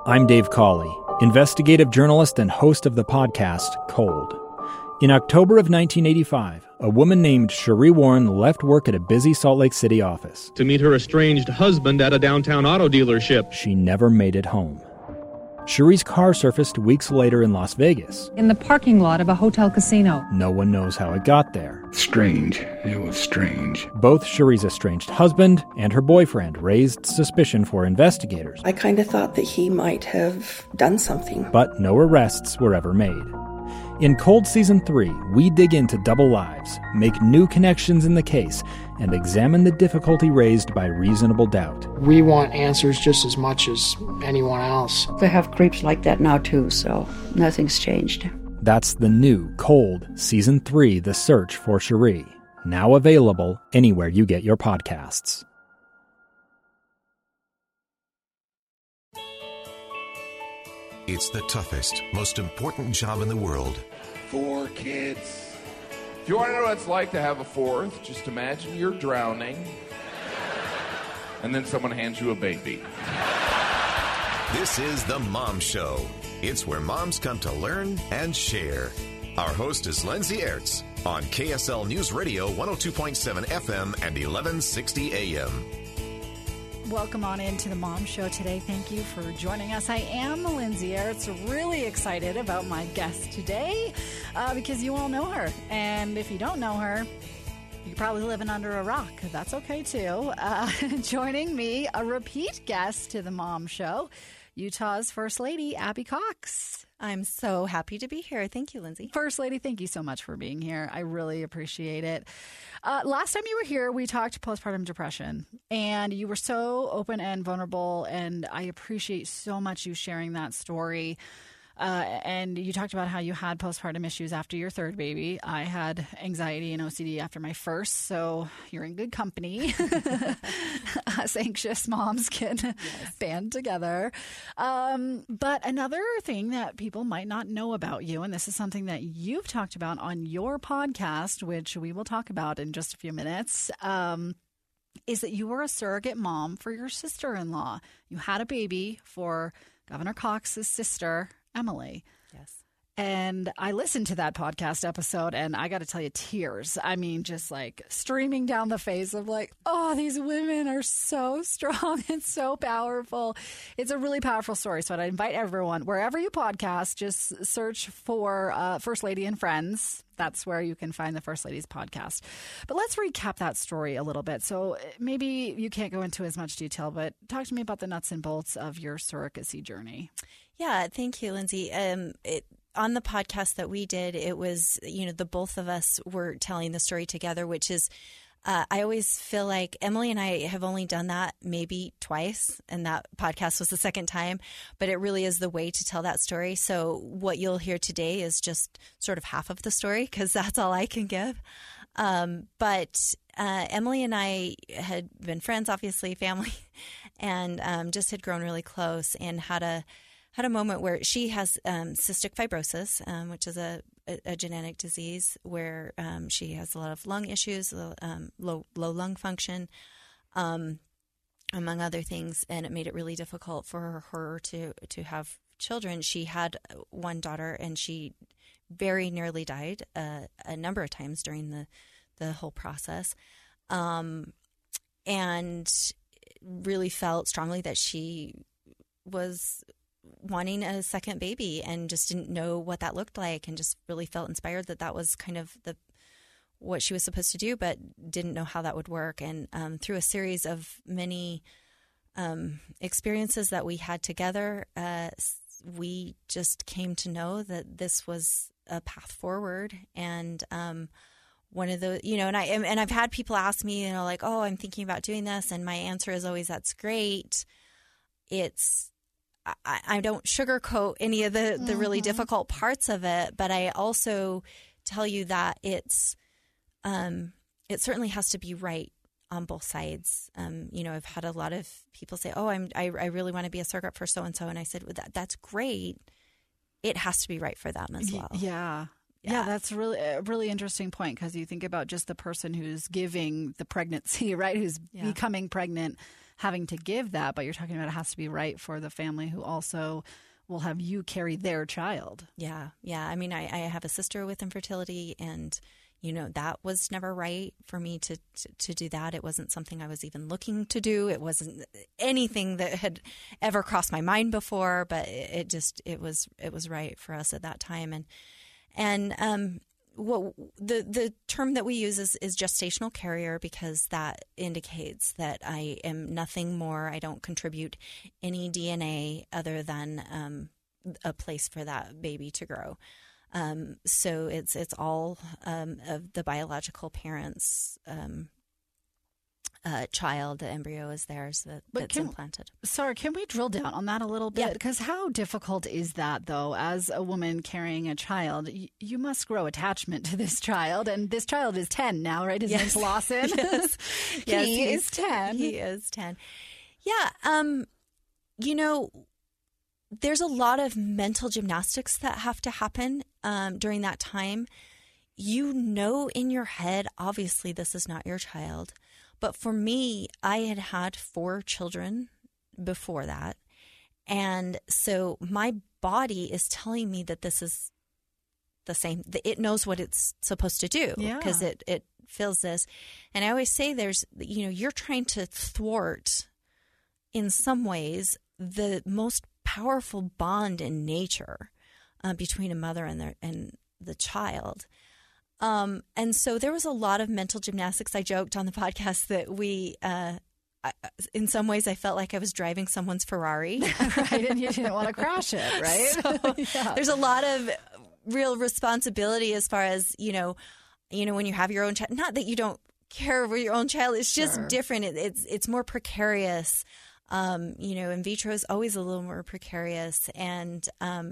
I'm Dave Cawley, investigative journalist and host of the podcast Cold. In October of 1985, a woman named Sheree Warren left work at a busy Salt Lake City office to meet her estranged husband at a downtown auto dealership. She never made it home. Sheree's car surfaced weeks later in Las Vegas. In the parking lot of a hotel casino. No one knows how it got there. Strange. It was strange. Both Sheree's estranged husband and her boyfriend raised suspicion for investigators. I kind of thought that he might have done something. But no arrests were ever made. In Cold Season 3, we dig into double lives, make new connections in the case, and examine the difficulty raised by reasonable doubt. We want answers just as much as anyone else. They have creeps like that now too, so nothing's changed. That's the new Cold Season 3, The Search for Sheree, now available anywhere you get your podcasts. It's the toughest, most important job in the world. 4 kids. If you want to know what it's like to have a 4th, just imagine you're drowning, and then someone hands you a baby. This is The Mom Show. It's where moms come to learn and share. Our host is Lindsay Aerts on KSL News Radio 102.7 FM and 1160 AM. Welcome on into the Mom Show today. Thank you for joining us. I am Lindsay Aerts, really excited about my guest today because you all know her. And if you don't know her, you're probably living under a rock. That's okay, too. Joining me, a repeat guest to the Mom Show, Utah's First Lady, Abby Cox. I'm so happy to be here. Thank you, Lindsay. First Lady, thank you so much for being here. I really appreciate it. Last time you were here, we talked postpartum depression, and you were so open and vulnerable, and I appreciate so much you sharing that story. And you talked about how you had postpartum issues after your 3rd baby. I had anxiety and OCD after my 1st, so you're in good company. Us anxious moms can band together. But another thing that people might not know about you, and this is something that you've talked about on your podcast, which we will talk about in just a few minutes, is that you were a surrogate mom for your sister-in-law. You had a baby for Governor Cox's sister, Emily. Yes. And I listened to that podcast episode, and I got to tell you, tears. I mean, just like streaming down the face of like, oh, these women are so strong and so powerful. It's a really powerful story. So I'd invite everyone, wherever you podcast, just search for First Lady and Friends. That's where you can find the First Lady's podcast. But let's recap that story a little bit. So maybe you can't go into as much detail, but talk to me about the nuts and bolts of your surrogacy journey. Yeah, thank you, Lindsay. On the podcast that we did, it was, the both of us were telling the story together, which is, I always feel like Emily and I have only done that maybe twice, and that podcast was the second time, but it really is the way to tell that story. So what you'll hear today is just sort of half of the story, because that's all I can give. But Emily and I had been friends, obviously family, and just had grown really close, and had a moment where she has cystic fibrosis, which is a genetic disease where she has a lot of lung issues, low lung function, among other things, and it made it really difficult for her to have children. She had one daughter, and she very nearly died a number of times during the whole process, and really felt strongly that she was wanting a second baby and just didn't know what that looked like, and just really felt inspired that was kind of what she was supposed to do, but didn't know how that would work. And through a series of many experiences that we had together, we just came to know that this was a path forward. And one of the, and I've had people ask me, like, oh, I'm thinking about doing this. And my answer is always, that's great. I don't sugarcoat any of the really difficult parts of it, but I also tell you that it certainly has to be right on both sides. I've had a lot of people say, oh, I really want to be a surrogate for so-and-so. And I said, well, that's great. It has to be right for them as well. Yeah, that's really a really interesting point, because you think about just the person who's giving the pregnancy, right, who's becoming pregnant, having to give that, but you're talking about it has to be right for the family who also will have you carry their child. Yeah. I mean, I have a sister with infertility, and that was never right for me to do that. It wasn't something I was even looking to do. It wasn't anything that had ever crossed my mind before, but it was right for us at that time. And what the term that we use is gestational carrier, because that indicates that I am nothing more. I don't contribute any DNA other than a place for that baby to grow. So it's all of the biological parents' child. The embryo is theirs that's implanted. Sorry, can we drill down on that a little bit? Because how difficult is that, though? As a woman carrying a child, you must grow attachment to this child. And this child is 10 now, right? His name's Lawson. Yes. He is 10. He is 10. Yeah. There's a lot of mental gymnastics that have to happen during that time. In your head, obviously, this is not your child. But for me, I had 4 children before that. And so my body is telling me that this is the same. It knows what it's supposed to do because it feels this. And I always say you're trying to thwart, in some ways, the most powerful bond in nature between a mother and the child. And so there was a lot of mental gymnastics. I joked on the podcast that in some ways, I felt like I was driving someone's Ferrari. Right, and you didn't want to crash it, right? So there's a lot of real responsibility as far as, when you have your own child. Not that you don't care for your own child. It's just different. It's more precarious. In vitro is always a little more precarious. And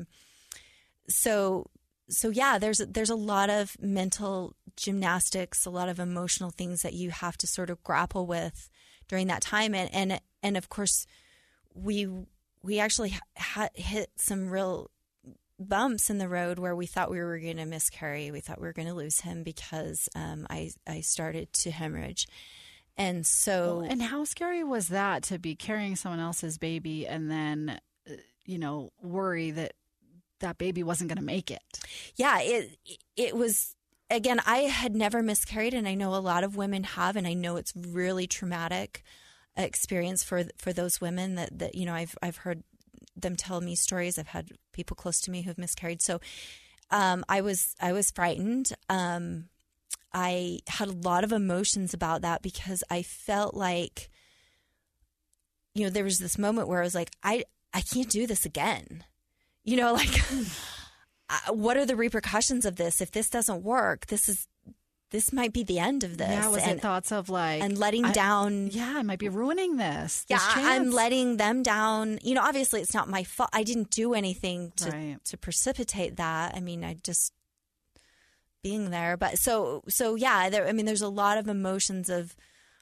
So yeah, there's a lot of mental gymnastics, a lot of emotional things that you have to sort of grapple with during that time, and of course, we actually hit some real bumps in the road where we thought we were going to miscarry. We thought we were going to lose him because I started to hemorrhage, and so and how scary was that to be carrying someone else's baby and then worry that baby wasn't going to make it? Yeah, it was, again, I had never miscarried, and I know a lot of women have, and I know it's really traumatic experience for those women that I've heard them tell me stories. I've had people close to me who've miscarried. So I was frightened. I had a lot of emotions about that because I felt like, there was this moment where I was like, I can't do this again. What are the repercussions of this? If this doesn't work, this might be the end of this. Yeah, was it thoughts of and letting down? Yeah, I might be ruining this. Yeah, I'm letting them down. Obviously, it's not my fault. I didn't do anything to precipitate that. I mean, I just being there. But so yeah. There's a lot of emotions of.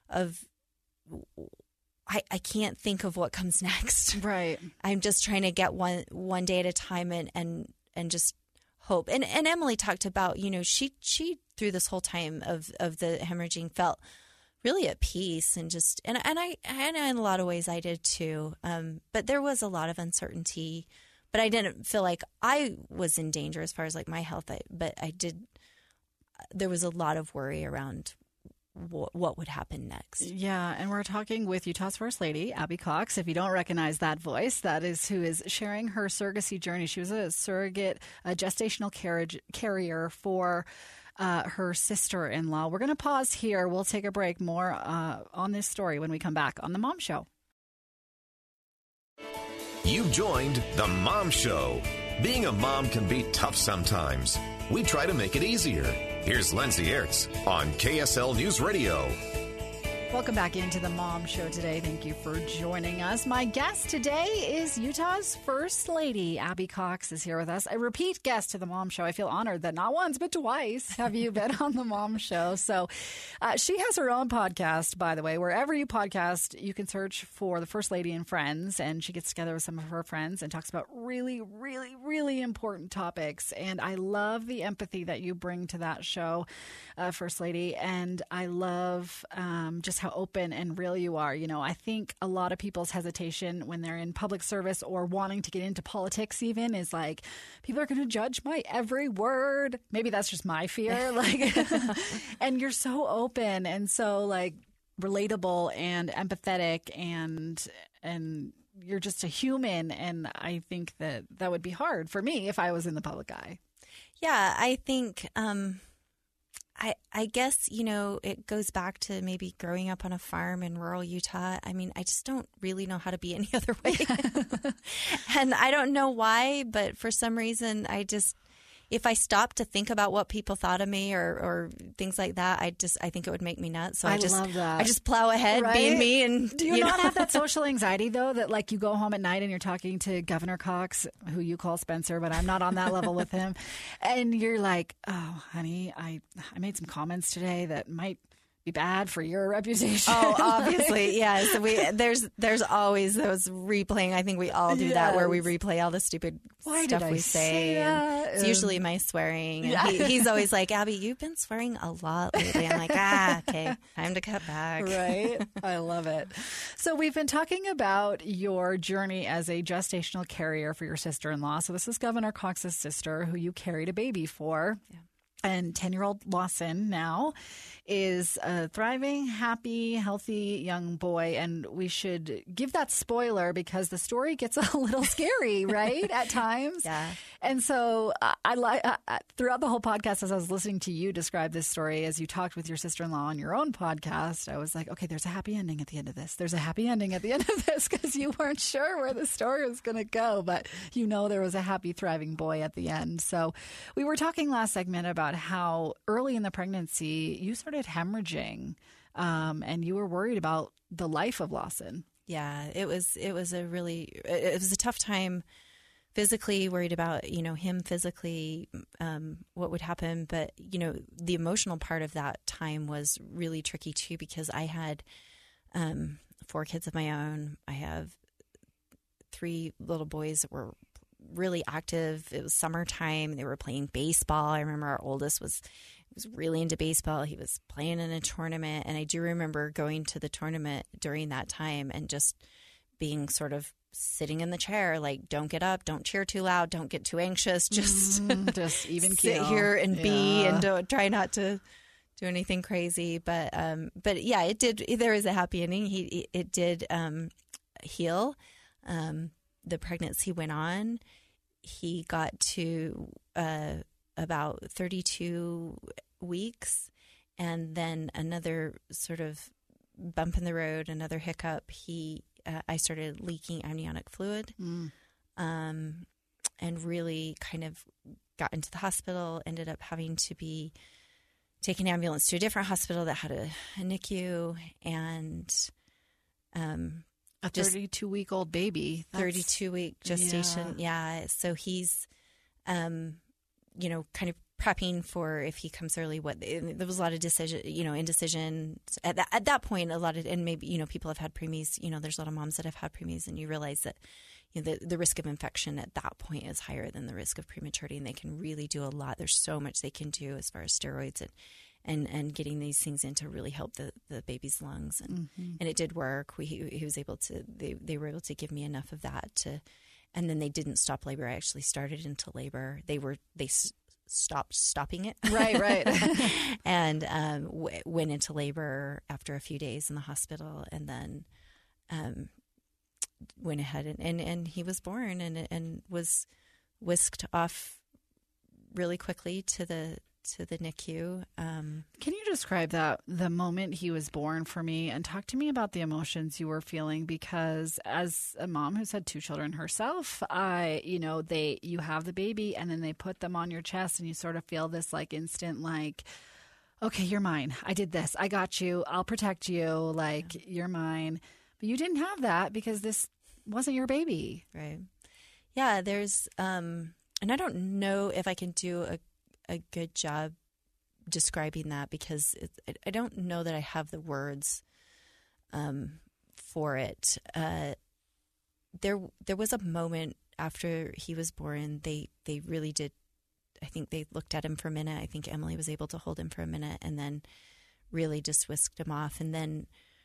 I can't think of what comes next. Right. I'm just trying to get one day at a time and just hope. And Emily talked about, she through this whole time of the hemorrhaging felt really at peace and just and I in a lot of ways I did too. But there was a lot of uncertainty. But I didn't feel like I was in danger as far as like my health. But I did. There was a lot of worry around what would happen next. Yeah, and we're talking with Utah's First Lady, Abby Cox. If you don't recognize that voice, that is who is sharing her surrogacy journey. She was a surrogate, a gestational carrier for her sister-in-law. We're going to pause here. We'll take a break. More on this story when we come back on The Mom Show. You've joined The Mom Show. Being a mom can be tough sometimes. We try to make it easier. Here's Lindsay Aerts on KSL News Radio. Welcome back into The Mom Show today. Thank you for joining us. My guest today is Utah's First Lady. Abby Cox is here with us. A repeat guest to The Mom Show. I feel honored that not once but twice have you been on The Mom Show. So she has her own podcast, by the way. Wherever you podcast, you can search for The First Lady and Friends. And she gets together with some of her friends and talks about really, really, really important topics. And I love the empathy that you bring to that show, First Lady. And I love just how open and real you are. You know, I think a lot of people's hesitation when they're in public service or wanting to get into politics even is like, people are going to judge my every word. Maybe that's just my fear. Like, and you're so open and so like relatable and empathetic and you're just a human. And I think that would be hard for me if I was in the public eye. Yeah, I think, I guess, you know, it goes back to maybe growing up on a farm in rural Utah. I mean, I just don't really know how to be any other way. And I don't know why, but for some reason, if I stopped to think about what people thought of me or things like that, I think it would make me nuts. So I love that. I just plow ahead, right? Being me. And do you not have that social anxiety though, that like you go home at night and you're talking to Governor Cox, who you call Spencer, but I'm not on that level with him, and you're like, oh, honey, I made some comments today that might be bad for your reputation. Oh, obviously, yes. There's always those replaying. I think we all do that, where we replay all the stupid stuff we say. It's usually my swearing. And he's always like, Abby, you've been swearing a lot lately. I'm like, okay, time to cut back. Right. I love it. So we've been talking about your journey as a gestational carrier for your sister-in-law. So this is Governor Cox's sister, who you carried a baby for. Yeah. And 10-year-old Lawson now is a thriving, happy, healthy young boy. And we should give that spoiler because the story gets a little scary, right, at times. Yeah. And so throughout the whole podcast, as I was listening to you describe this story, as you talked with your sister-in-law on your own podcast, I was like, okay, there's a happy ending at the end of this. There's a happy ending at the end of this, because you weren't sure where the story was going to go. But you know there was a happy, thriving boy at the end. So we were talking last segment about how early in the pregnancy you started hemorrhaging, and you were worried about the life of Lawson. Yeah, it was a tough time physically, worried about, you know, him physically, what would happen. But, you know, the emotional part of that time was really tricky too, because I had 4 kids of my own. I have 3 little boys that were really active. It was summertime. They were playing baseball. I remember our oldest was really into baseball. He was playing in a tournament. And I do remember going to the tournament during that time and just being sort of sitting in the chair, like, don't get up, don't cheer too loud, don't get too anxious, just even sit here and be, and don't try not to do anything crazy. But yeah, it did. There is a happy ending. It did heal. The pregnancy went on. He got to about 32 weeks, and then another sort of bump in the road, another hiccup. I started leaking amniotic fluid, and really kind of got into the hospital. Ended up having to be taken ambulance to a different hospital that had a NICU, and a 32-week-old baby. 32-week gestation. Yeah. So he's, you know, kind of prepping for if he comes early. There was a lot of indecision at that point. A lot of, and maybe, you know, people have had preemies. You know, there's a lot of moms that have had preemies, and you realize that, you know, the risk of infection at that point is higher than the risk of prematurity, and they can really do a lot. There's so much they can do as far as steroids and getting these things in to really help the baby's lungs. And it did work. He was able to, they were able to give me enough of that and then they didn't stop labor. I actually started into labor. They stopped stopping it. Right. And went into labor after a few days in the hospital, and then went ahead and he was born and was whisked off really quickly to the NICU. Can you describe the moment he was born for me, and talk to me about the emotions you were feeling? Because as a mom who's had 2 children herself, you have the baby and then they put them on your chest and you sort of feel this like instant, like, okay, you're mine. I did this. I got you. I'll protect you. Like, you're mine. But you didn't have that because this wasn't your baby. Right. Yeah. There's, and I don't know if I can do a good job describing that, because I don't know that I have the words for it. There was a moment after he was born. They really did. I think they looked at him for a minute. I think Emily was able to hold him for a minute, and then really just whisked him off. And then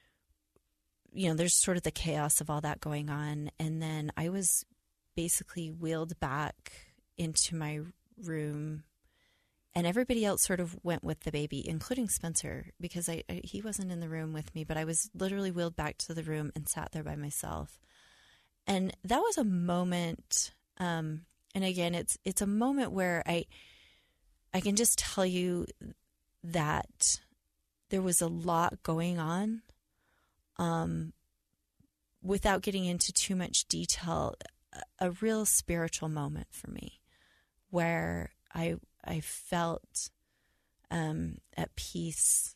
there's sort of the chaos of all that going on. And then I was basically wheeled back into my room, and everybody else sort of went with the baby, including Spencer, because he wasn't in the room with me, but I was literally wheeled back to the room and sat there by myself. And that was a moment, and again, it's a moment where I can just tell you that there was a lot going on. Without getting into too much detail, a real spiritual moment for me, where I felt at peace.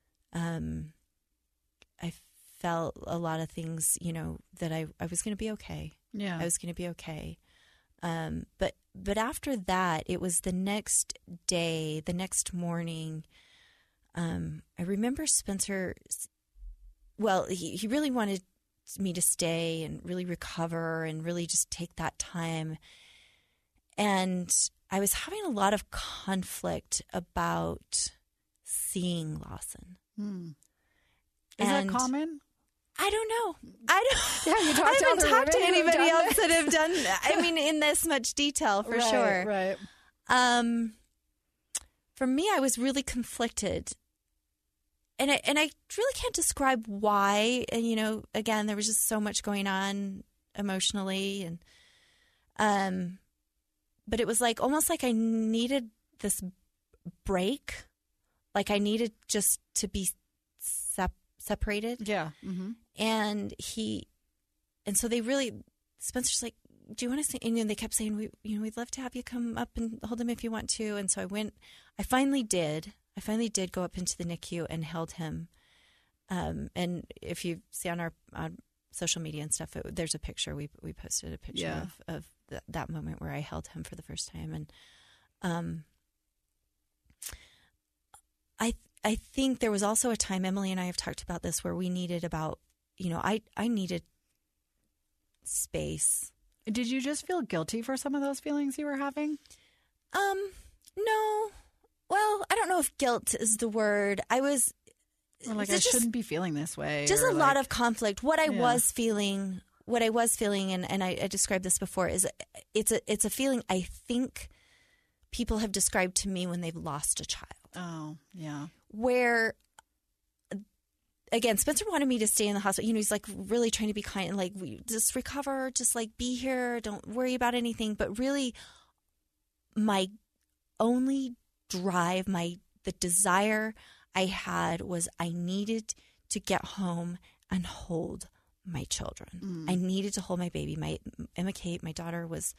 I felt a lot of things, that I was going to be okay. Yeah, I was going to be okay. But after that, it was the next day, the next morning. I remember Spencer. Well, he really wanted me to stay and really recover and really just take that time. And I was having a lot of conflict about seeing Lawson. Is that common? I don't know. Yeah, I haven't talked to anybody else that have done that. In this much detail, for sure. Right. For me, I was really conflicted. And I really can't describe why. And, again, there was just so much going on emotionally. And but it was almost like I needed this break. Like I needed just to be separated. Yeah. Mm-hmm. And so they really, Spencer's like, do you want to stay? And they kept saying, we'd love to have you come up and hold him if you want to. And so I finally did go up into the NICU and held him. And if you see on our social media and stuff, there's a picture. We posted a picture of that moment where I held him for the first time. And I think there was also a time, Emily and I have talked about this, where we needed I needed space. Did you just feel guilty for some of those feelings you were having? No. Well, I don't know if guilt is the word. I was... Or I shouldn't be feeling this way. Just a lot of conflict. What I was feeling, and I described this before, is it's a feeling I think people have described to me when they've lost a child. Oh, yeah. Where, again, Spencer wanted me to stay in the hospital. He's really trying to be kind and just recover, just be here, don't worry about anything. But really, my only drive, the desire I had was I needed to get home and hold my children. I needed to hold my baby. My Emma Kate, my daughter, was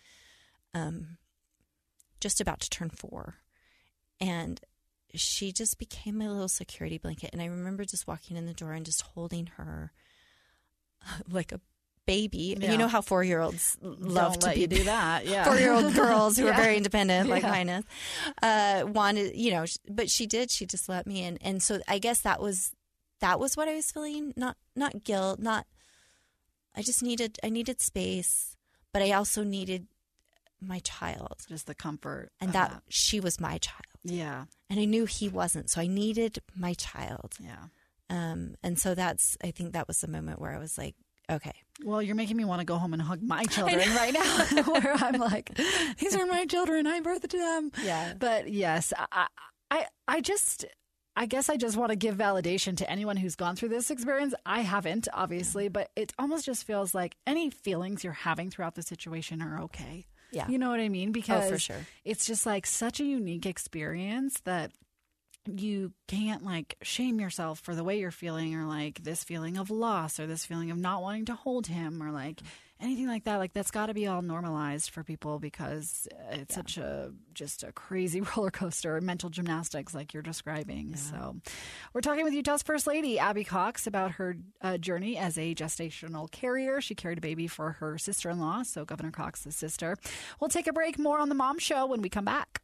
just about to turn 4, and she just became my little security blanket. And I remember just walking in the door and just holding her like a baby. Yeah. You know how 4-year-olds love to do that. Yeah. 4-year-old girls who are very independent, like Highness, wanted, but she did. She just let me in. And so I guess that was what I was feeling. Not guilt, I needed space, but I also needed my child. Just the comfort. And that she was my child. Yeah. And I knew he wasn't. So I needed my child. Yeah. And so I think that was the moment where I was like, okay. Well, you're making me want to go home and hug my children right now, where I'm like, these are my children. I birthed them. Yeah. But yes, I guess I just want to give validation to anyone who's gone through this experience. I haven't, obviously, but it almost just feels like any feelings you're having throughout the situation are okay. Yeah. You know what I mean? Because for sure. It's just such a unique experience that you can't shame yourself for the way you're feeling, or this feeling of loss, or this feeling of not wanting to hold him, or anything like that. That's got to be all normalized for people, because it's such just a crazy roller coaster, mental gymnastics like you're describing. Yeah. So we're talking with Utah's First Lady, Abby Cox, about her journey as a gestational carrier. She carried a baby for her sister-in-law, so Governor Cox's sister. We'll take a break. More on The Mom Show when we come back.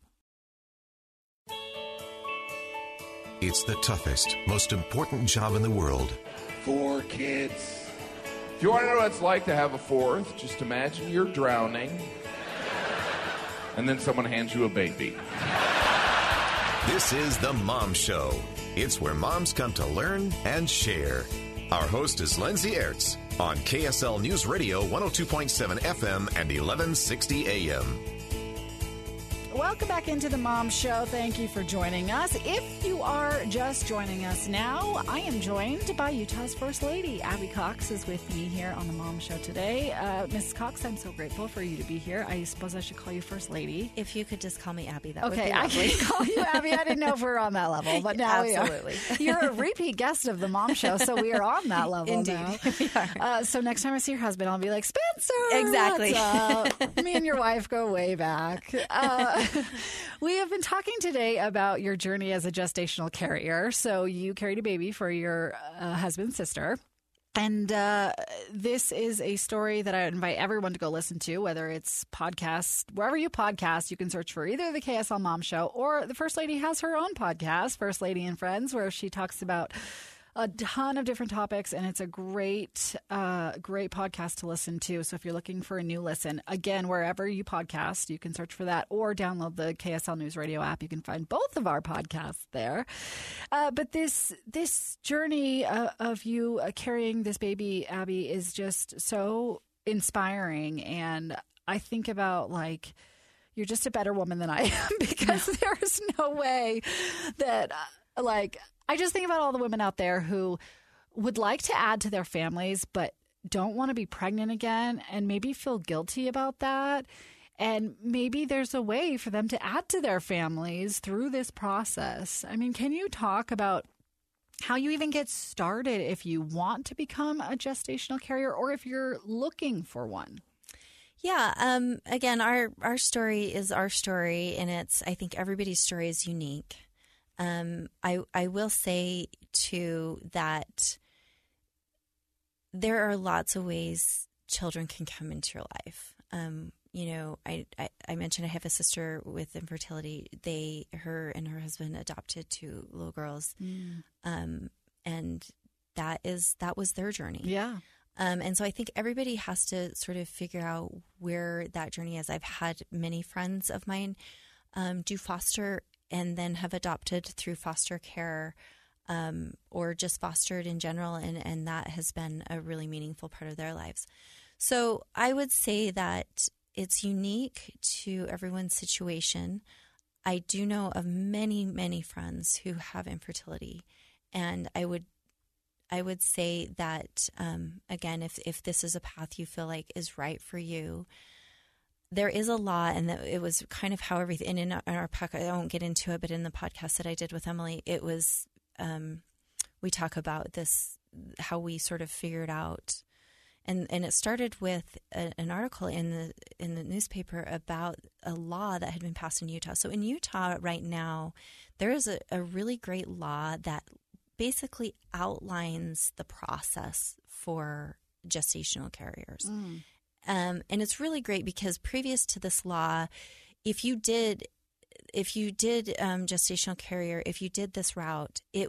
It's the toughest, most important job in the world. 4 kids. If you want to know what it's like to have a 4th, just imagine you're drowning, and then someone hands you a baby. This is The Mom Show. It's where moms come to learn and share. Our host is Lindsay Aerts on KSL News Radio 102.7 FM and 1160 AM. Welcome back into the Mom Show. Thank you for joining us. If you are just joining us now, I am joined by Utah's First Lady. Abby Cox is with me here on the Mom Show today. Mrs. Cox, I'm so grateful for you to be here. I suppose I should call you First Lady. If you could just call me Abby, that would be okay, lovely. I can call you Abby. I didn't know if we were on that level, but now Absolutely. we are. You're a repeat guest of the Mom Show, so we are on that level Indeed. now. We are. So next time I see your husband, I'll be like, Spencer! Exactly. What's up? Me and your wife go way back. We have been talking today about your journey as a gestational carrier. So you carried a baby for your husband's sister. And this is a story that I invite everyone to go listen to, whether it's podcast, wherever you podcast, you can search for either the KSL Mom Show or the First Lady has her own podcast, First Lady and Friends, where she talks about a ton of different topics, and it's a great podcast to listen to. So if you're looking for a new listen, again, wherever you podcast, you can search for that or download the KSL News Radio app. You can find both of our podcasts there. But this journey of you carrying this baby, Abby, is just so inspiring. And I think about, like, you're just a better woman than I am, because there's no way that, I just think about all the women out there who would like to add to their families, but don't want to be pregnant again and maybe feel guilty about that. And maybe there's a way for them to add to their families through this process. I mean, can you talk about how you even get started if you want to become a gestational carrier or if you're looking for one? Yeah. Again, our story is our story, and I think everybody's story is unique. I will say, too, that there are lots of ways children can come into your life. I mentioned I have a sister with infertility. Her and her husband adopted 2 little girls. And that was their journey. Yeah. And so I think everybody has to sort of figure out where that journey is. I've had many friends of mine do foster and then have adopted through foster care, or just fostered in general, and that has been a really meaningful part of their lives. So I would say that it's unique to everyone's situation. I do know of many, many friends who have infertility, and I would say that, again, if this is a path you feel like is right for you, there is a law, and it was kind of how everything, and in our podcast, I won't get into it, but in the podcast that I did with Emily, it was, we talk about this, how we sort of figured out, and it started with an article in the newspaper about a law that had been passed in Utah. So in Utah right now, there is a really great law that basically outlines the process for gestational carriers. And it's really great because previous to this law, if you did gestational carrier, if you did this route, the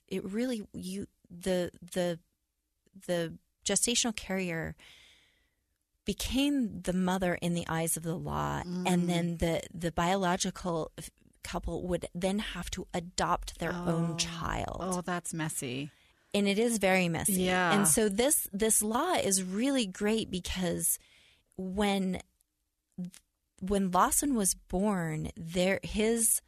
gestational carrier became the mother in the eyes of the law, and then the biological couple would then have to adopt their own child. Oh, that's messy. And it is very messy. Yeah. And so this law is really great because when Lawson was born, his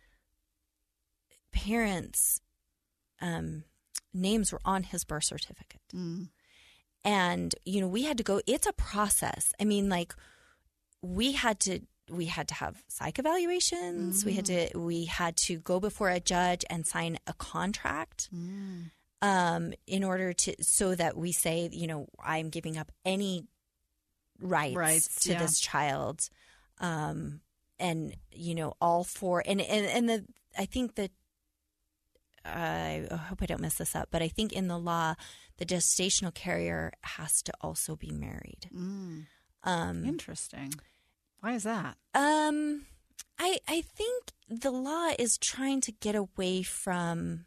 parents' names were on his birth certificate. And, we had to go, it's a process. I mean, like, we had to have psych evaluations. We had to go before a judge and sign a contract. In order so that we say, I'm giving up any rights to this child, and all for and I think that I hope I don't mess this up, but I think in the law, the gestational carrier has to also be married. Interesting. Why is that? I think the law is trying to get away from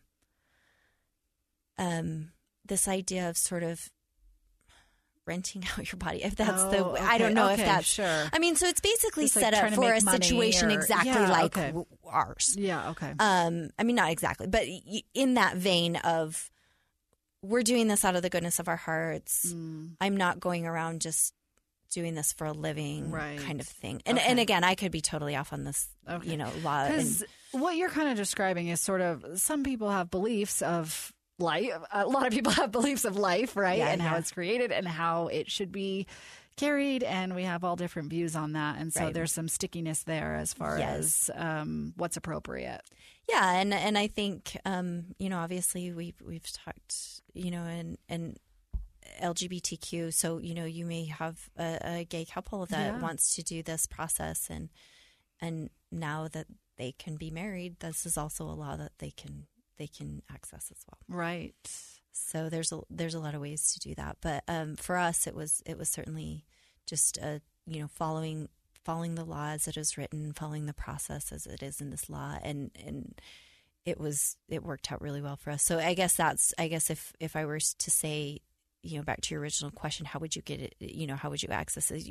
this idea of sort of renting out your body, if that's I don't know if that's sure. I mean, so it's basically just set like up for a situation like ours. Yeah. Okay. I mean, not exactly, but in that vein of we're doing this out of the goodness of our hearts. I'm not going around just doing this for a living kind of thing. And again, I could be totally off on this, law. Because what you're kind of describing is sort of, some people have beliefs of life. A lot of people have beliefs of life, right? Yeah, and how it's created and how it should be carried. And we have all different views on that. And so there's some stickiness there as far as what's appropriate. Yeah. And I think, obviously we've talked, and LGBTQ. So, you may have a gay couple that wants to do this process, and now that they can be married, this is also a law that they can access as well. Right. So there's a lot of ways to do that. But for us, it was certainly just following the law as it is written, following the process as it is in this law, and it worked out really well for us. So I guess if I were to say, back to your original question, how would you get it? How would you access it?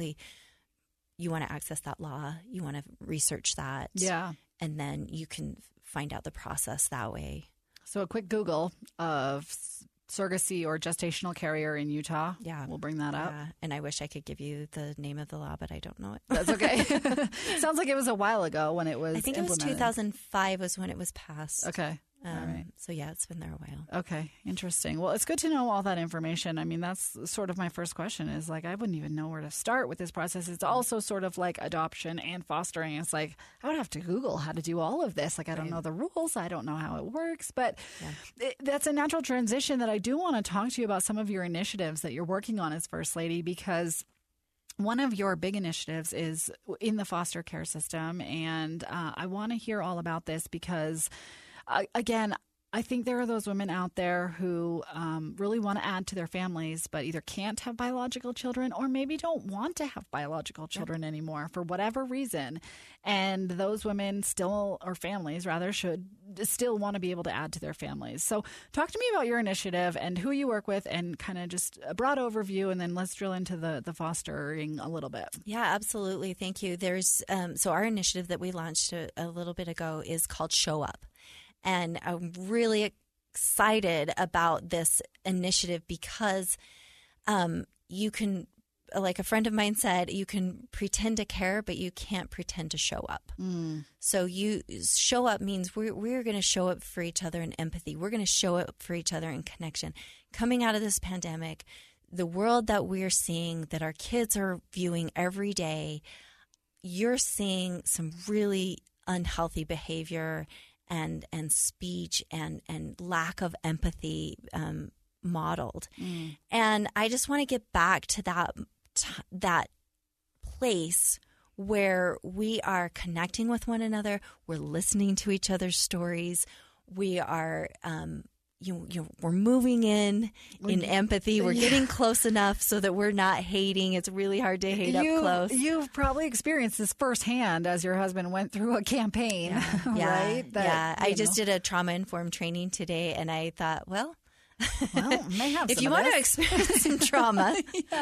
You want to access that law. You want to research that. Yeah. And then you can find out the process that way. So a quick Google of surrogacy or gestational carrier in Utah. Yeah. We'll bring that up. Yeah. And I wish I could give you the name of the law, but I don't know it. That's okay. Sounds like it was a while ago when it was I think implemented. It was 2005 was when it was passed. Okay. All right. So, yeah, it's been there a while. Okay. Interesting. Well, it's good to know all that information. I mean, that's sort of my first question is I wouldn't even know where to start with this process. It's also sort of like adoption and fostering. It's I would have to Google how to do all of this. I don't know the rules. I don't know how it works. But that's a natural transition that I do want to talk to you about some of your initiatives that you're working on as First Lady, because one of your big initiatives is in the foster care system. And I want to hear all about this because again, I think there are those women out there who really want to add to their families, but either can't have biological children or maybe don't want to have biological children anymore for whatever reason. And those women or families rather, should still want to be able to add to their families. So talk to me about your initiative and who you work with and kind of just a broad overview, and then let's drill into the fostering a little bit. Yeah, absolutely. Thank you. There's so our initiative that we launched a little bit ago is called Show Up. And I'm really excited about this initiative because you can, like a friend of mine said, you can pretend to care, but you can't pretend to show up. So you show up means we're going to show up for each other in empathy. We're going to show up for each other in connection. Coming out of this pandemic, the world that we're seeing, that our kids are viewing every day, you're seeing some really unhealthy behavior and speech and lack of empathy modeled. And I just want to get back to that place where we are connecting with one another, we're listening to each other's stories, we are we're moving in empathy. We're getting close enough so that we're not hating. It's really hard to hate up close. You've probably experienced this firsthand as your husband went through a campaign, right? I just did a trauma-informed training today, and I thought, well, may have if you want to experience some trauma,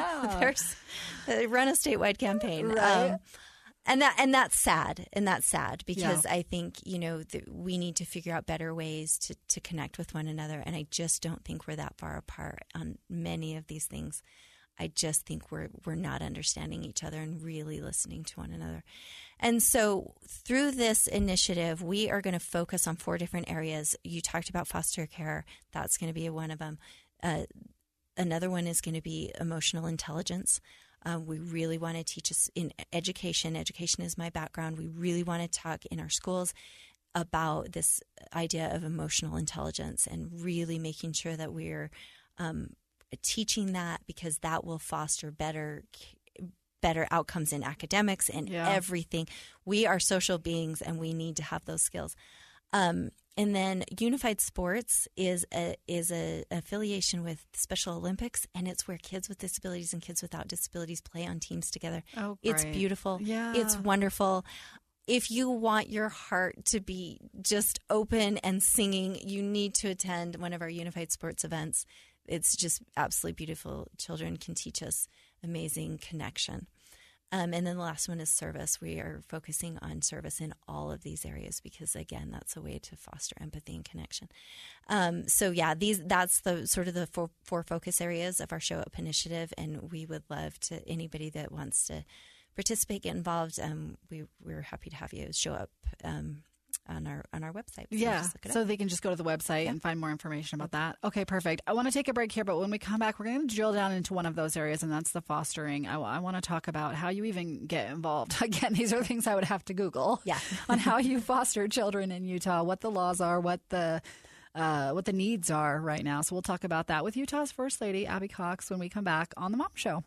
run a statewide campaign. Right. And that's sad. And that's sad because I think, we need to figure out better ways to connect with one another. And I just don't think we're that far apart on many of these things. I just think we're not understanding each other and really listening to one another. And so through this initiative, we are going to focus on 4 different areas. You talked about foster care. That's going to be one of them. Another one is going to be emotional intelligence. We really want to teach us in education. Education is my background. We really want to talk in our schools about this idea of emotional intelligence and really making sure that we're teaching that, because that will foster better outcomes in academics and everything. We are social beings and we need to have those skills. And then Unified Sports is a affiliation with Special Olympics, and it's where kids with disabilities and kids without disabilities play on teams together. Oh, it's beautiful. Yeah. It's wonderful. If you want your heart to be just open and singing, you need to attend one of our Unified Sports events. It's just absolutely beautiful. Children can teach us amazing connection. And then the last one is service. We are focusing on service in all of these areas because, again, that's a way to foster empathy and connection. That's the sort of the four focus areas of our Show Up initiative, and we would love to anybody that wants to participate, get involved. We're happy to have you show up on our website. So they can just go to the website and find more information about that. Okay, perfect. I want to take a break here, but when we come back, we're going to drill down into one of those areas, and that's the fostering. I want to talk about how you even get involved. Again, these are things I would have to Google on how you foster children in Utah, what the laws are, what the needs are right now. So we'll talk about that with Utah's First Lady, Abby Cox, when we come back on The Mom Show.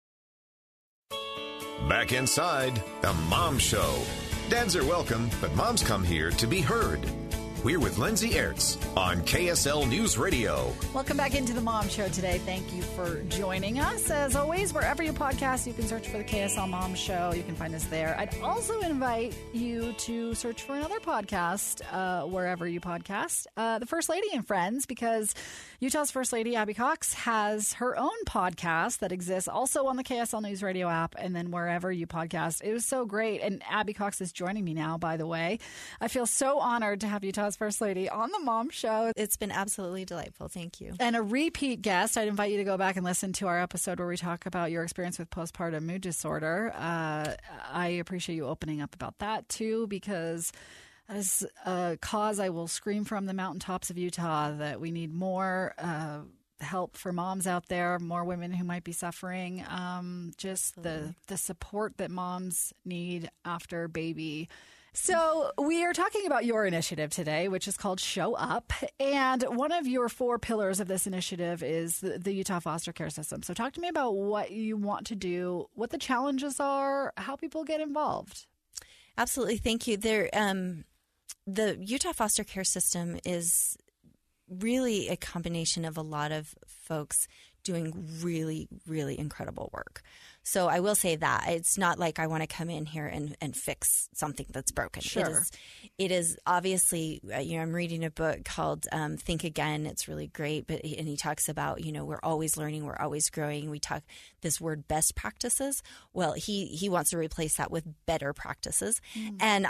Back inside The Mom Show. Dads are welcome, but moms come here to be heard. We're with Lindsay Aerts on KSL News Radio. Welcome back into The Mom Show today. Thank you for joining us. As always, wherever you podcast, you can search for the KSL Mom Show. You can find us there. I'd also invite you to search for another podcast wherever you podcast, The First Lady and Friends, because Utah's First Lady, Abby Cox, has her own podcast that exists also on the KSL News Radio app and then wherever you podcast. It was so great. And Abby Cox is joining me now, by the way. I feel so honored to have Utah's First Lady on The Mom Show. It's been absolutely delightful. Thank you. And a repeat guest. I'd invite you to go back and listen to our episode where we talk about your experience with postpartum mood disorder. I appreciate you opening up about that, too, because as a cause, I will scream from the mountaintops of Utah that we need more help for moms out there, more women who might be suffering, just the support that moms need after baby. So we are talking about your initiative today, which is called Show Up. And one of your 4 pillars of this initiative is the Utah foster care system. So talk to me about what you want to do, what the challenges are, how people get involved. Absolutely. Thank you. The Utah foster care system is really a combination of a lot of folks doing really, really incredible work. So I will say that it's not like I want to come in here and fix something that's broken. Sure. It is obviously, I'm reading a book called Think Again. It's really great. And he talks about, we're always learning, we're always growing. We talk this word best practices. Well, he wants to replace that with better practices. And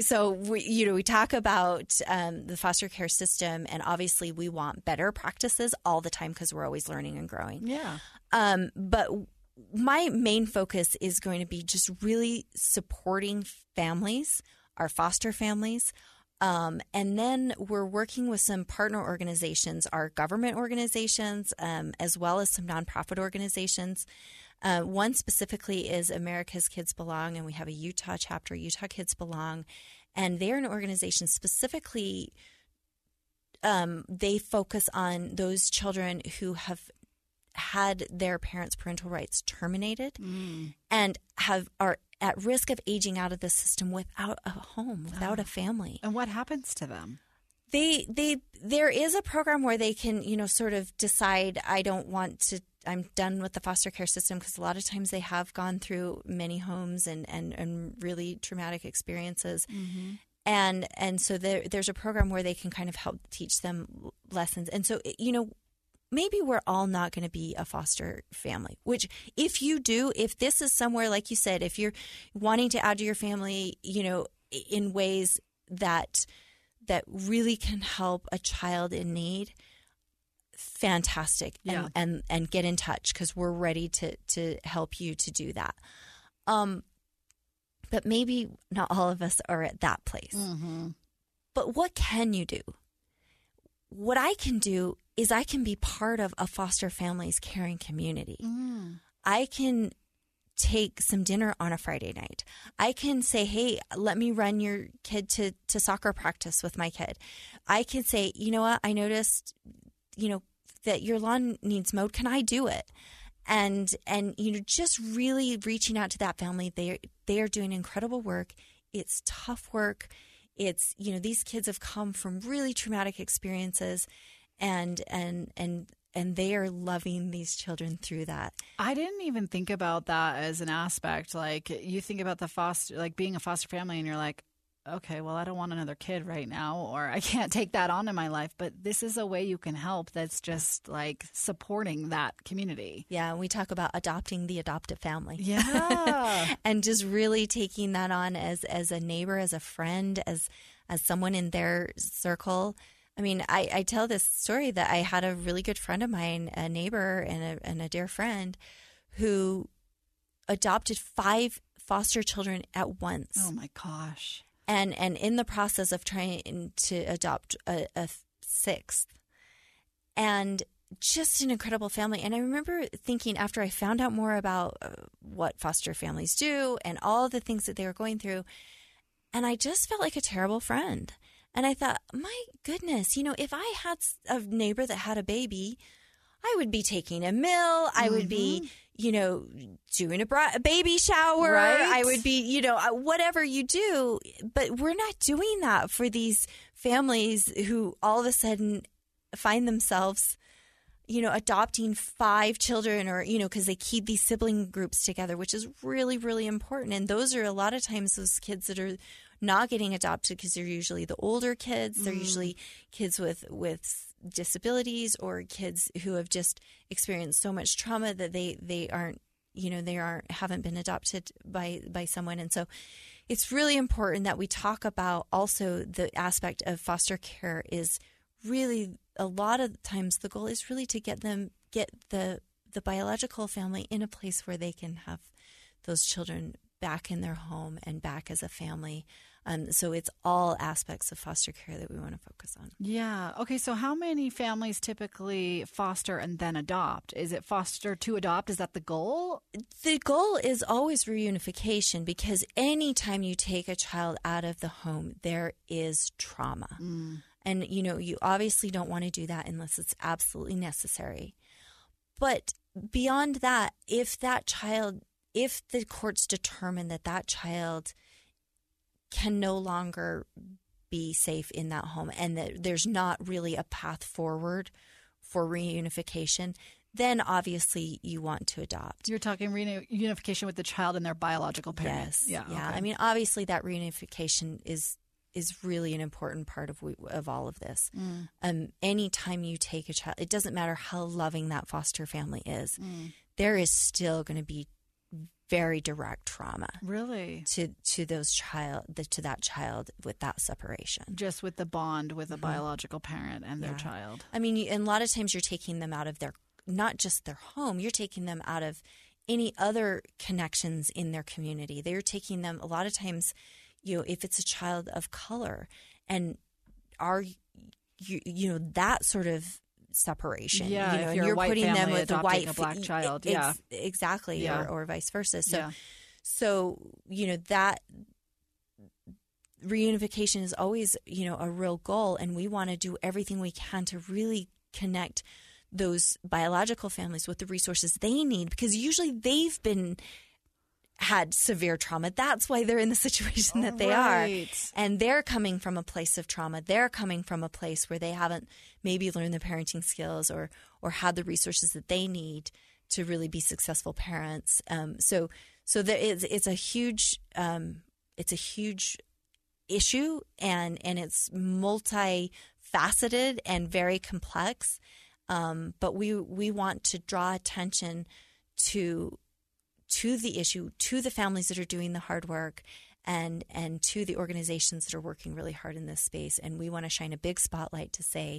we talk about the foster care system, and obviously we want better practices all the time because we're always learning and growing. Yeah. But my main focus is going to be just really supporting families, our foster families. And then we're working with some partner organizations, our government organizations, as well as some nonprofit organizations. One specifically is America's Kids Belong, and we have a Utah chapter, Utah Kids Belong. And they're an organization specifically, they focus on those children who have had their parents' parental rights terminated and are at risk of aging out of the system without a home, without a family. And what happens to them? There is a program where they can, sort of decide, I'm done with the foster care system, because a lot of times they have gone through many homes and really traumatic experiences. Mm-hmm. And so there's a program where they can kind of help teach them lessons. And so, maybe we're all not going to be a foster family, which if this is somewhere, like you said, if you're wanting to add to your family, in ways that really can help a child in need, fantastic. Yeah. And get in touch, because we're ready to help you to do that. But maybe not all of us are at that place. Mm-hmm. But what can you do? What I can do is I can be part of a foster family's caring community. I can take some dinner on a Friday night. I can say, hey, let me run your kid to soccer practice with my kid. I can say, you know what, I noticed, that your lawn needs mowed. Can I do it? And just really reaching out to that family. They are doing incredible work. It's tough work. It's, these kids have come from really traumatic experiences, and they are loving these children through that. I didn't even think about that as an aspect. Like, you think about being a foster family, and you're like, okay, well, I don't want another kid right now, or I can't take that on in my life. But this is a way you can help that's just like supporting that community. Yeah, and we talk about adopting the adoptive family. Yeah. And just really taking that on as a neighbor, as a friend, as someone in their circle. I mean, I tell this story that I had a really good friend of mine, a neighbor and a dear friend, who adopted 5 foster children at once. Oh my gosh. And in the process of trying to adopt a 6th. And just an incredible family. And I remember thinking, after I found out more about what foster families do and all the things that they were going through, and I just felt like a terrible friend. And I thought, my goodness, if I had a neighbor that had a baby, I would be taking a meal. I would be, doing a baby shower. Right. I would be, whatever you do. But we're not doing that for these families who all of a sudden find themselves, adopting 5 children or, because they keep these sibling groups together, which is really, really important. And those are a lot of times those kids that are not getting adopted because they're usually the older kids. They're usually kids with disabilities or kids who have just experienced so much trauma that they haven't been adopted by someone. And so it's really important that we talk about also the aspect of foster care is really a lot of times the goal is really to get the biological family in a place where they can have those children back in their home and back as a family. So it's all aspects of foster care that we want to focus on. Yeah. Okay. So how many families typically foster and then adopt? Is it foster to adopt? Is that the goal? The goal is always reunification, because anytime you take a child out of the home, there is trauma. And, you obviously don't want to do that unless it's absolutely necessary. But beyond that, if the courts determine that child can no longer be safe in that home and that there's not really a path forward for reunification, then obviously you want to adopt. You're talking reunification with the child and their biological parents. Yes. Yeah. Okay. I mean, obviously that reunification is really an important part of all of this. Anytime you take a child, it doesn't matter how loving that foster family is, there is still going to be very direct trauma, really, to that child with that separation, just with the bond with a biological parent and their child. I mean, and a lot of times you're taking them out of not just their home, you're taking them out of any other connections in their community. They're taking them a lot of times, if it's a child of color, and that sort of separation. Yeah, if you're a white putting them with a black child. Exactly. Yeah. Or vice versa. So that reunification is always, a real goal, and we want to do everything we can to really connect those biological families with the resources they need, because usually they've had severe trauma. That's why they're in the situation that they are. And they're coming from a place of trauma. They're coming from a place where they haven't maybe learned the parenting skills or had the resources that they need to really be successful parents. So there is, it's a huge issue, and it's multifaceted and very complex. But we want to draw attention to the issue, to the families that are doing the hard work, and to the organizations that are working really hard in this space. And we want to shine a big spotlight to say,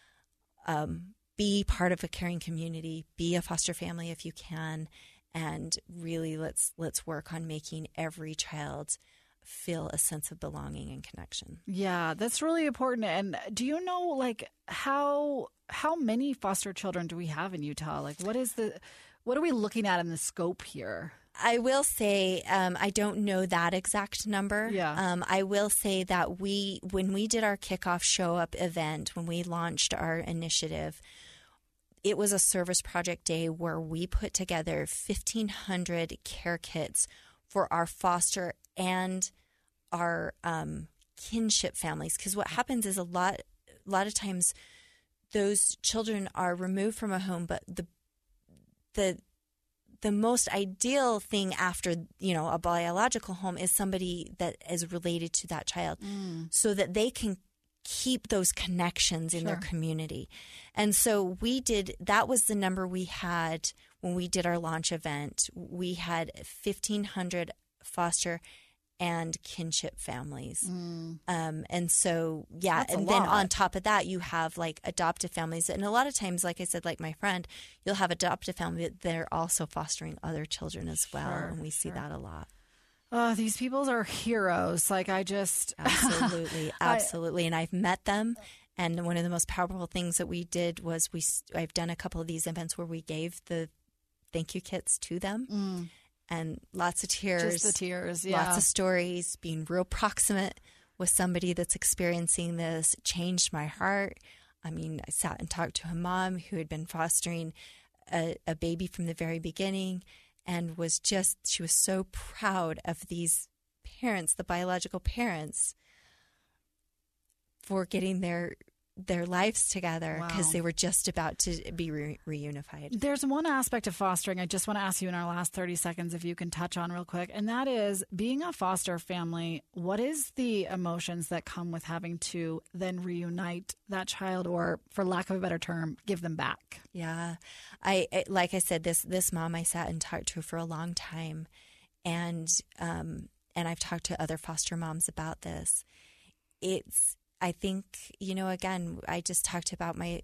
be part of a caring community, be a foster family if you can, and really let's work on making every child feel a sense of belonging and connection. Yeah, that's really important. And do you know, how many foster children do we have in Utah? What are we looking at in the scope here? I will say I don't know that exact number. Yeah. I will say that when we did our kickoff show up event, when we launched our initiative, it was a service project day where we put together 1,500 care kits for our foster and our kinship families. Because what happens is a lot of times those children are removed from a home, but the the most ideal thing after, a biological home is somebody that is related to that child so that they can keep those connections in their community. And so that was the number we had when we did our launch event. We had 1,500 foster and kinship families. And so, That's and then on top of that, you have like adoptive families. And a lot of times, like I said, like my friend, you'll have adoptive families that they're also fostering other children as well. And we see that a lot. Oh, these people are heroes. Like Absolutely. And I've met them. And one of the most powerful things that we did was I've done a couple of these events where we gave the thank you kits to them. And lots of tears. Just the tears, yeah. Lots of stories, being real proximate with somebody that's experiencing this. It changed my heart. I mean, I sat and talked to a mom who had been fostering a baby from the very beginning and she was so proud of these parents, the biological parents, for getting their lives together because they were just about to be reunified. There's one aspect of fostering I just want to ask you in our last 30 seconds if you can touch on real quick, and that is being a foster family. What is the emotions that come with having to then reunite that child, or for lack of a better term, give them back? Yeah. Like I said, this mom, I sat and talked to her for a long time, and I've talked to other foster moms about this. I think, again, I just talked about my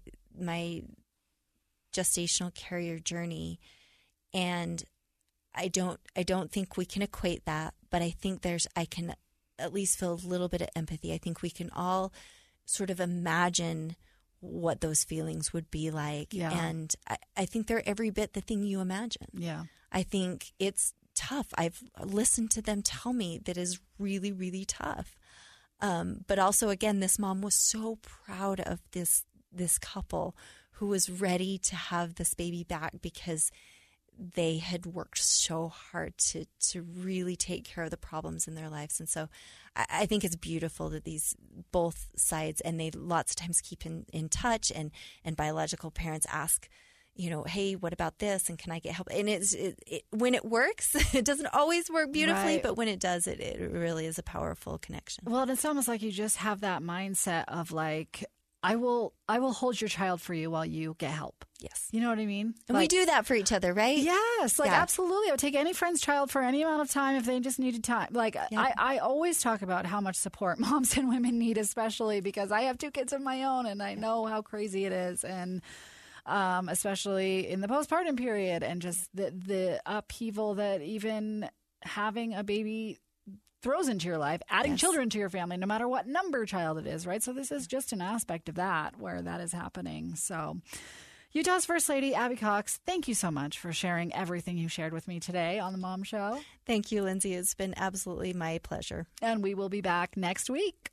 gestational carrier journey, and I don't think we can equate that, but I think I can at least feel a little bit of empathy. I think we can all sort of imagine what those feelings would be like. Yeah. And I think they're every bit the thing you imagine. Yeah. I think it's tough. I've listened to them tell me that is really, really tough. But also, again, this mom was so proud of this couple who was ready to have this baby back because they had worked so hard to really take care of the problems in their lives. And so I think it's beautiful that these both sides, and they lots of times keep in touch, and biological parents ask, hey, what about this? And can I get help? And when it works, it doesn't always work beautifully, but when it does, it really is a powerful connection. Well, it's almost like you just have that mindset of like, I will hold your child for you while you get help. Yes. You know what I mean? And we do that for each other, right? Yes. Absolutely. I would take any friend's child for any amount of time if they just needed time. I always talk about how much support moms and women need, especially because I have 2 kids of my own and I know how crazy it is. And especially in the postpartum period, and just the upheaval that even having a baby throws into your life, adding children to your family, no matter what number child it is, right? So this is just an aspect of that where that is happening. So Utah's First Lady, Abby Cox, thank you so much for sharing everything you shared with me today on The Mom Show. Thank you, Lindsay. It's been absolutely my pleasure. And we will be back next week.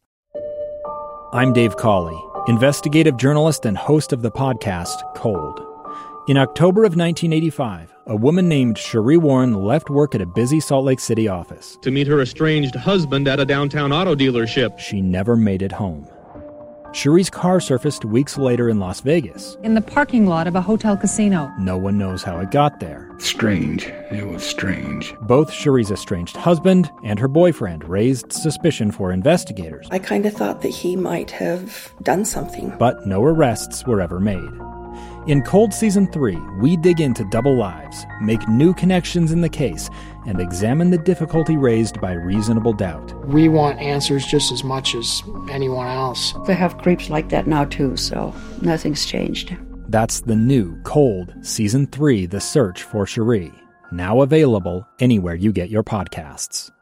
I'm Dave Cawley, investigative journalist and host of the podcast Cold. In October of 1985, a woman named Cherie Warren left work at a busy Salt Lake City office to meet her estranged husband at a downtown auto dealership. She never made it home. Cherie's car surfaced weeks later in Las Vegas. In the parking lot of a hotel casino. No one knows how it got there. Strange. It was strange. Both Cherie's estranged husband and her boyfriend raised suspicion for investigators. I kind of thought that he might have done something. But no arrests were ever made. In Cold Season 3, we dig into double lives, make new connections in the case, and examine the difficulty raised by reasonable doubt. We want answers just as much as anyone else. They have creeps like that now too, so nothing's changed. That's the new Cold Season 3, The Search for Cherie. Now available anywhere you get your podcasts.